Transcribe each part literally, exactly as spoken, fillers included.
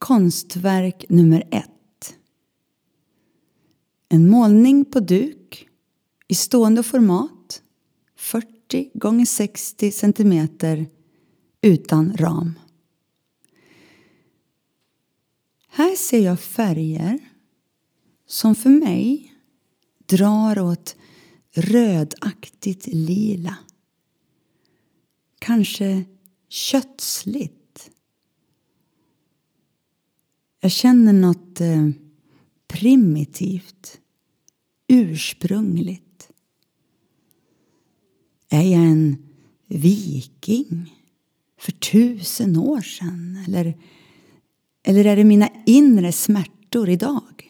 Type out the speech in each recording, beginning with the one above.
Konstverk nummer ett. En målning på duk i stående format, fyrtio gånger sextio centimeter utan ram. Här ser jag färger som för mig drar åt rödaktigt lila. Kanske kötsligt. Jag känner något eh, primitivt, ursprungligt. Är jag en viking för tusen år sedan? Eller, eller är det mina inre smärtor idag?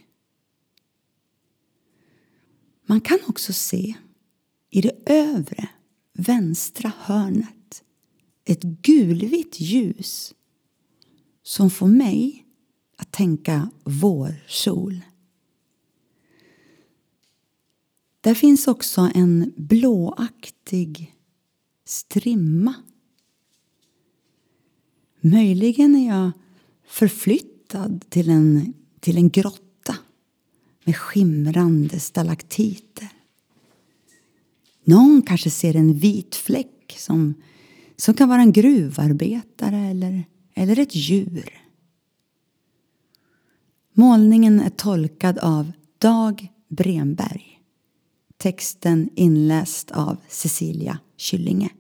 Man kan också se i det övre vänstra hörnet ett gulvitt ljus som får mig att tänka vårsol. Där finns också en blåaktig strimma. Möjligen är jag förflyttad till en, till en grotta med skimrande stalaktiter. Någon kanske ser en vit fläck som, som kan vara en gruvarbetare eller, eller ett djur. Målningen är tolkad av Dag Bremberg. Texten inläst av Cecilia Kyllinge.